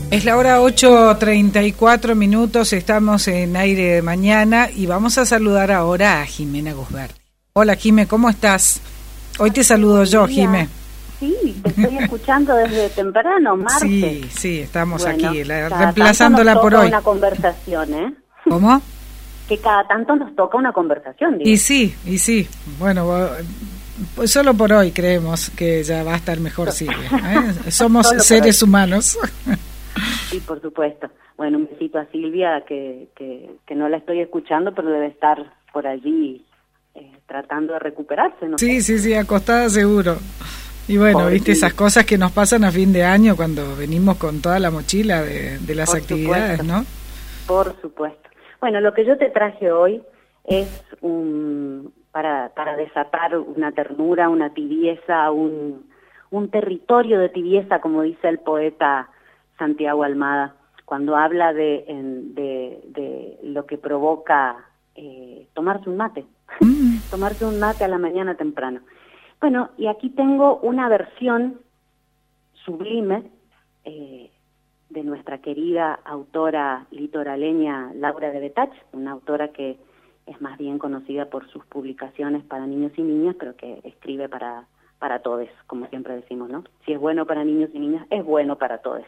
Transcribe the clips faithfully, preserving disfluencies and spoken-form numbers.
Es la hora ocho treinta y cuatro minutos, estamos en Aire de Mañana y vamos a saludar ahora a Jimena Gusberdi. Hola Jime, ¿cómo estás? Hoy te saludo yo, Jime. Sí, te estoy escuchando desde temprano, martes. Sí, sí, estamos bueno, aquí, la, reemplazándola por hoy. Una conversación, ¿eh? ¿Cómo? Que cada tanto nos toca una conversación, digo. Y sí, y sí, bueno, pues solo por hoy creemos que ya va a estar mejor Silvia, ¿eh? Somos seres humanos. Sí, por supuesto. Bueno, un besito a Silvia, que, que, que no la estoy escuchando, pero debe estar por allí eh, tratando de recuperarse, ¿no? Sí, sí, sí, acostada seguro. Y bueno, por viste, sí. Esas cosas que nos pasan a fin de año cuando venimos con toda la mochila de, de las por actividades, supuesto. ¿No? Por supuesto. Bueno, lo que yo te traje hoy es un para, para desatar una ternura, una tibieza, un, un territorio de tibieza, como dice el poeta Santiago Almada, cuando habla de, de, de lo que provoca eh, tomarse un mate, mm. tomarse un mate a la mañana temprano. Bueno, y aquí tengo una versión sublime eh, de nuestra querida autora litoraleña Laura de Betach, una autora que es más bien conocida por sus publicaciones para niños y niñas, pero que escribe para, para todos, como siempre decimos, ¿no? Si es bueno para niños y niñas, es bueno para todos.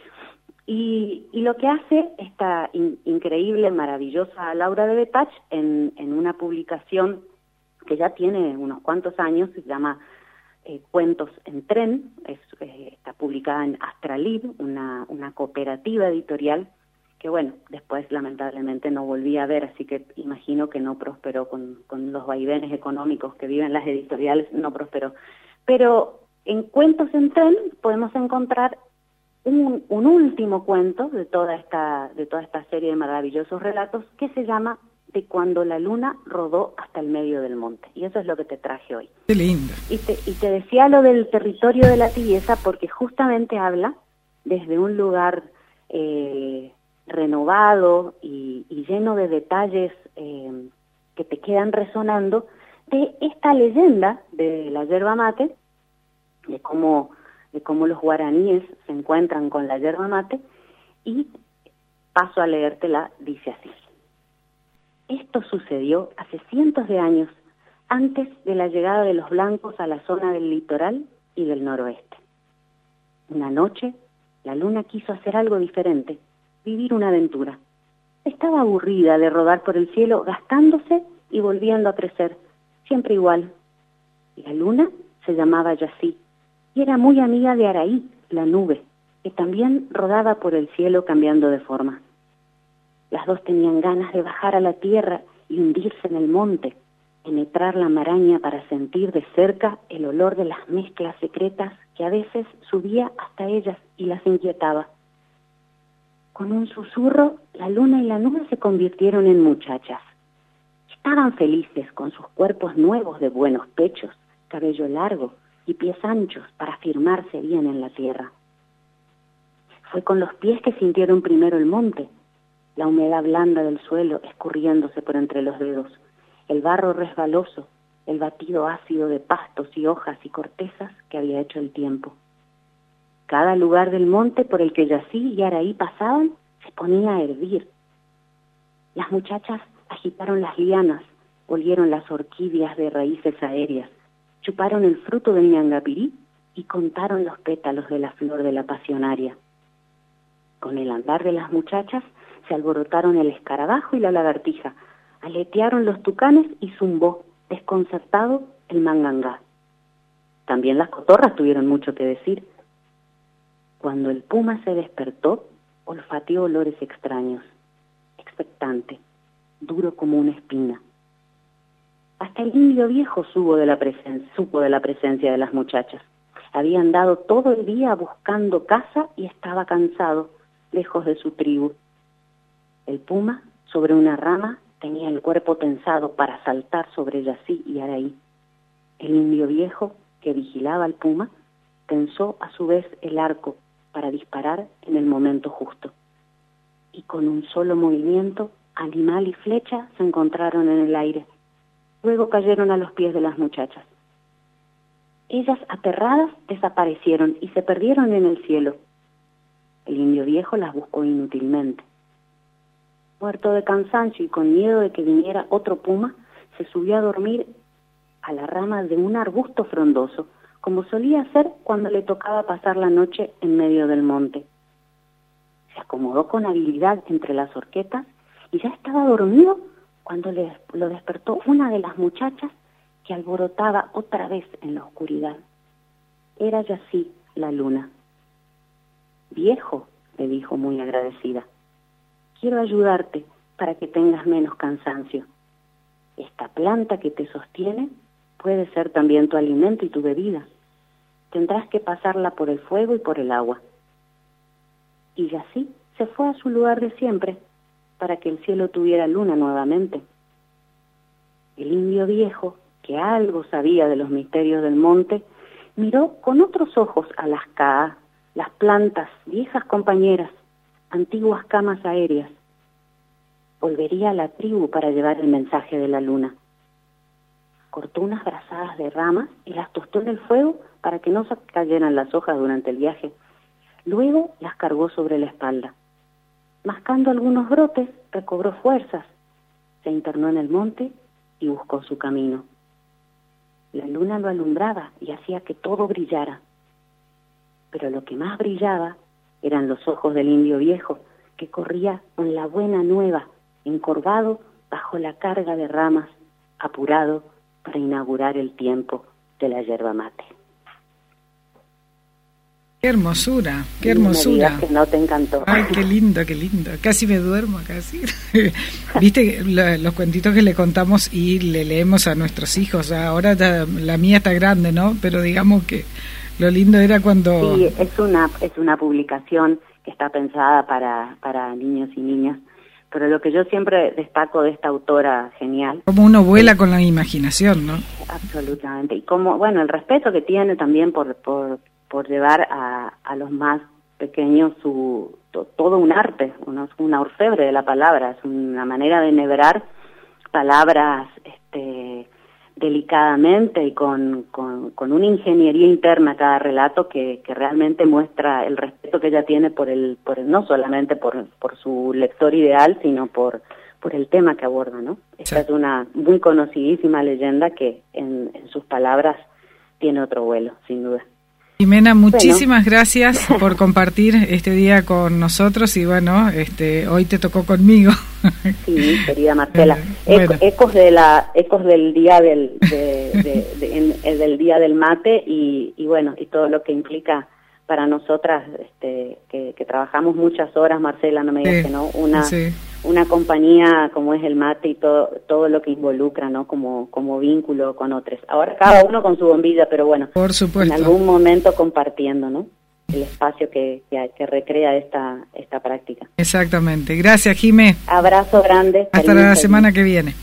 Y, y lo que hace esta in, increíble, maravillosa Laura de Betach en, en una publicación que ya tiene unos cuantos años, se llama eh, Cuentos en Tren, es, eh, está publicada en Astralib, una, una cooperativa editorial, que bueno, después lamentablemente no volví a ver, así que imagino que no prosperó con, con los vaivenes económicos que viven las editoriales, no prosperó. Pero en Cuentos en Tren podemos encontrar Un, un último cuento de toda esta de toda esta serie de maravillosos relatos que se llama De cuando la luna rodó hasta el medio del monte, y eso es lo que te traje hoy. Qué lindo. Y te, y te decía lo del territorio de la tibieza porque justamente habla desde un lugar eh, renovado y, y lleno de detalles eh, que te quedan resonando de esta leyenda de la yerba mate, de cómo de cómo los guaraníes se encuentran con la yerba mate, y paso a leértela, dice así. Esto sucedió hace cientos de años, antes de la llegada de los blancos a la zona del litoral y del noroeste. Una noche, la luna quiso hacer algo diferente, vivir una aventura. Estaba aburrida de rodar por el cielo, gastándose y volviendo a crecer, siempre igual. La luna se llamaba Yací, y era muy amiga de Araí, la nube, que también rodaba por el cielo cambiando de forma. Las dos tenían ganas de bajar a la tierra y hundirse en el monte, penetrar la maraña para sentir de cerca el olor de las mezclas secretas que a veces subía hasta ellas y las inquietaba. Con un susurro, la luna y la nube se convirtieron en muchachas. Estaban felices con sus cuerpos nuevos de buenos pechos, cabello largo y pies anchos para firmarse bien en la tierra. Fue con los pies que sintieron primero el monte, la humedad blanda del suelo escurriéndose por entre los dedos, el barro resbaloso, el batido ácido de pastos y hojas y cortezas que había hecho el tiempo. Cada lugar del monte por el que Yací y Araí pasaban se ponía a hervir. Las muchachas agitaron las lianas, olieron las orquídeas de raíces aéreas, chuparon el fruto del ñangapirí y contaron los pétalos de la flor de la pasionaria. Con el andar de las muchachas se alborotaron el escarabajo y la lagartija, aletearon los tucanes y zumbó, desconcertado, el mangangá. También las cotorras tuvieron mucho que decir. Cuando el puma se despertó, olfateó olores extraños, expectante, duro como una espina. Hasta el indio viejo supo de la presen- supo de la presencia de las muchachas. Había andado todo el día buscando caza y estaba cansado, lejos de su tribu. El puma, sobre una rama, tenía el cuerpo tensado para saltar sobre Yací y Araí. El indio viejo, que vigilaba al puma, tensó a su vez el arco para disparar en el momento justo. Y con un solo movimiento, animal y flecha se encontraron en el aire. Luego cayeron a los pies de las muchachas. Ellas, aterradas, desaparecieron y se perdieron en el cielo. El indio viejo las buscó inútilmente. Muerto de cansancio y con miedo de que viniera otro puma, se subió a dormir a la rama de un arbusto frondoso, como solía hacer cuando le tocaba pasar la noche en medio del monte. Se acomodó con habilidad entre las horquetas y ya estaba dormido cuando le, lo despertó una de las muchachas que alborotaba otra vez en la oscuridad. Era ya sí la luna. «Viejo», le dijo muy agradecida, «quiero ayudarte para que tengas menos cansancio. Esta planta que te sostiene puede ser también tu alimento y tu bebida. Tendrás que pasarla por el fuego y por el agua». Y así se fue a su lugar de siempre, para que el cielo tuviera luna nuevamente. El indio viejo, que algo sabía de los misterios del monte, miró con otros ojos a las caas, las plantas, viejas compañeras, antiguas camas aéreas. Volvería a la tribu para llevar el mensaje de la luna. Cortó unas brazadas de ramas y las tostó en el fuego para que no se cayeran las hojas durante el viaje. Luego las cargó sobre la espalda. Mascando algunos brotes, recobró fuerzas, se internó en el monte y buscó su camino. La luna lo alumbraba y hacía que todo brillara. Pero lo que más brillaba eran los ojos del indio viejo, que corría con la buena nueva, encorvado bajo la carga de ramas, apurado para inaugurar el tiempo de la yerba mate. Qué hermosura, qué hermosura. No me digas que no te encantó. Ay, qué lindo, qué lindo. Casi me duermo, casi. Viste la, los cuentitos que le contamos y le leemos a nuestros hijos. Ahora ya, la mía está grande, ¿no? Pero digamos que lo lindo era cuando... Sí, es una, es una publicación que está pensada para, para niños y niñas. Pero lo que yo siempre destaco de esta autora genial... Como uno vuela con la imaginación, ¿no? Absolutamente. Y como, bueno, el respeto que tiene también por... por por llevar a, a los más pequeños su to, todo un arte, una, una orfebre de la palabra, es una manera de enhebrar palabras este, delicadamente y con, con, con una ingeniería interna cada relato que, que realmente muestra el respeto que ella tiene por el, por el no solamente por, por su lector ideal, sino por, por el tema que aborda, ¿no? Esta sí. Es una muy conocidísima leyenda que en, en sus palabras tiene otro vuelo, sin duda. Jimena, muchísimas bueno. gracias por compartir este día con nosotros y bueno, este hoy te tocó conmigo. Sí, querida Marcela. Bueno. Eco, ecos de la ecos del día del de, de, de, en, en, del día del mate y, y bueno y todo lo que implica para nosotras este que, que trabajamos muchas horas, Marcela, no me digas sí, que no, una sí. una compañía como es el mate y todo todo lo que involucra, ¿no? Como como vínculo con otros. Ahora cada uno con su bombilla, pero bueno, por supuesto. En algún momento compartiendo, ¿no? El espacio que, que, que recrea esta esta práctica. Exactamente. Gracias, Jimé. Abrazo grande. Hasta la semana que viene.